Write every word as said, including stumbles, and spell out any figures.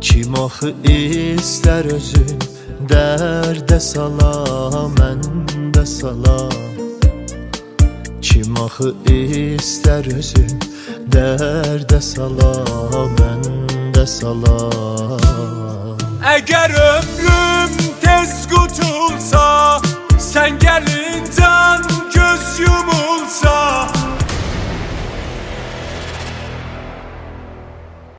Kim axı istər özün dərdə sala, mən də sala. Kim axı istər özün dərdə sala, mən də sala. Əgər ömrüm tez qutulsa